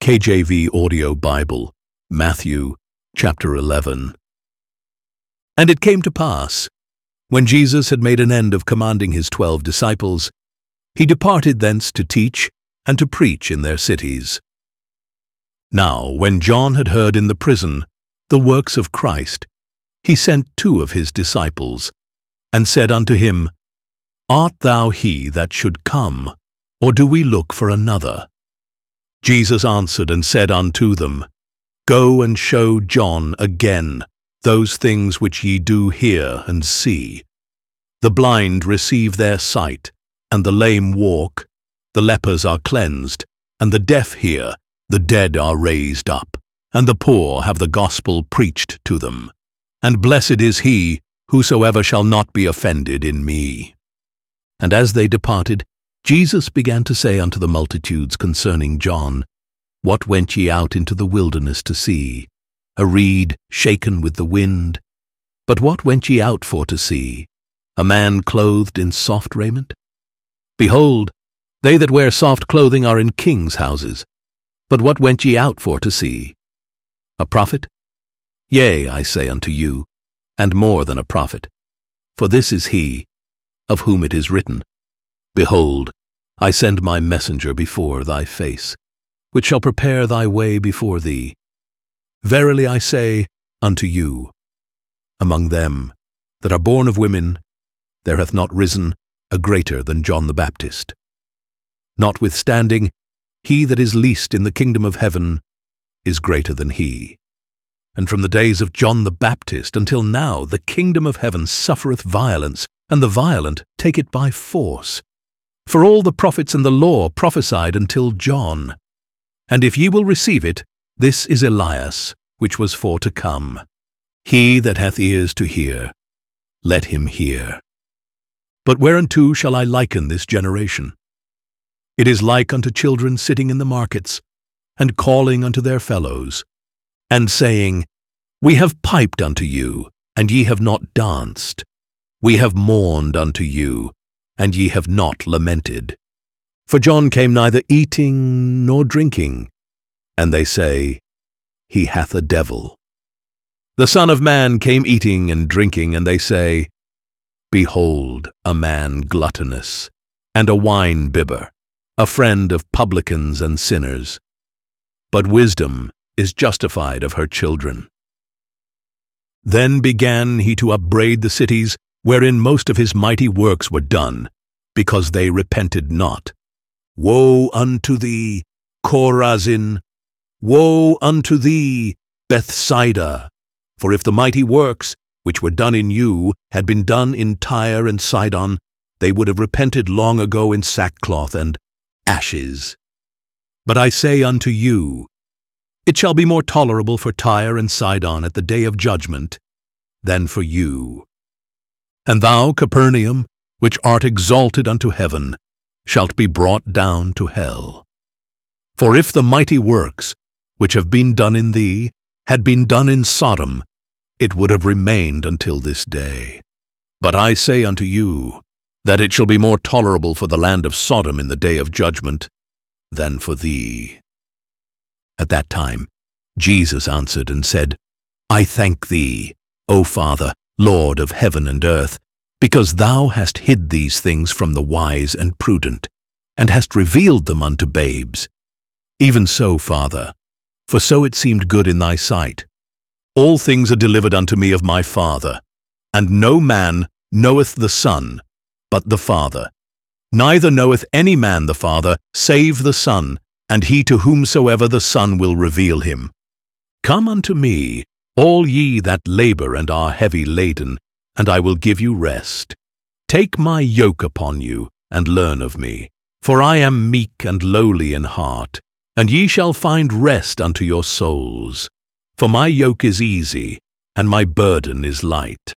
KJV Audio Bible, Matthew chapter 11. And it came to pass, when Jesus had made an end of commanding his 12 disciples, he departed thence to teach and to preach in their cities. Now, when John had heard in the prison the works of Christ, he sent 2 of his disciples, and said unto him, Art thou he that should come, or do we look for another? Jesus answered and said unto them, Go and show John again those things which ye do hear and see. The blind receive their sight, and the lame walk, the lepers are cleansed, and the deaf hear, the dead are raised up, and the poor have the gospel preached to them. And blessed is he whosoever shall not be offended in me. And as they departed, Jesus began to say unto the multitudes concerning John, What went ye out into the wilderness to see? A reed shaken with the wind? But what went ye out for to see? A man clothed in soft raiment? Behold, they that wear soft clothing are in kings' houses. But what went ye out for to see? A prophet? Yea, I say unto you, and more than a prophet. For this is he, of whom it is written, Behold, I send my messenger before thy face, which shall prepare thy way before thee. Verily I say unto you, among them that are born of women, there hath not risen a greater than John the Baptist. Notwithstanding, he that is least in the kingdom of heaven is greater than he. And from the days of John the Baptist until now the kingdom of heaven suffereth violence, and the violent take it by force. For all the prophets and the law prophesied until John. And if ye will receive it, this is Elias, which was for to come. He that hath ears to hear, let him hear. But whereunto shall I liken this generation? It is like unto children sitting in the markets, and calling unto their fellows, and saying, We have piped unto you, and ye have not danced. We have mourned unto you, and ye have not lamented. For John came neither eating nor drinking, and they say, He hath a devil. The Son of Man came eating and drinking, and they say, Behold, a man gluttonous, and a wine-bibber, a friend of publicans and sinners. But wisdom is justified of her children. Then began he to upbraid the cities wherein most of his mighty works were done, because they repented not. Woe unto thee, Chorazin! Woe unto thee, Bethsaida! For if the mighty works, which were done in you, had been done in Tyre and Sidon, they would have repented long ago in sackcloth and ashes. But I say unto you, it shall be more tolerable for Tyre and Sidon at the day of judgment than for you. And thou, Capernaum, which art exalted unto heaven, shalt be brought down to hell. For if the mighty works, which have been done in thee, had been done in Sodom, it would have remained until this day. But I say unto you, that it shall be more tolerable for the land of Sodom in the day of judgment than for thee. At that time Jesus answered and said, I thank thee, O Father, Lord of heaven and earth, because thou hast hid these things from the wise and prudent, and hast revealed them unto babes. Even so, Father, for so it seemed good in thy sight. All things are delivered unto me of my Father, and no man knoweth the Son, but the Father. Neither knoweth any man the Father, save the Son, and he to whomsoever the Son will reveal him. Come unto me, all ye that labor and are heavy laden, and I will give you rest. Take my yoke upon you, and learn of me. For I am meek and lowly in heart, and ye shall find rest unto your souls. For my yoke is easy, and my burden is light.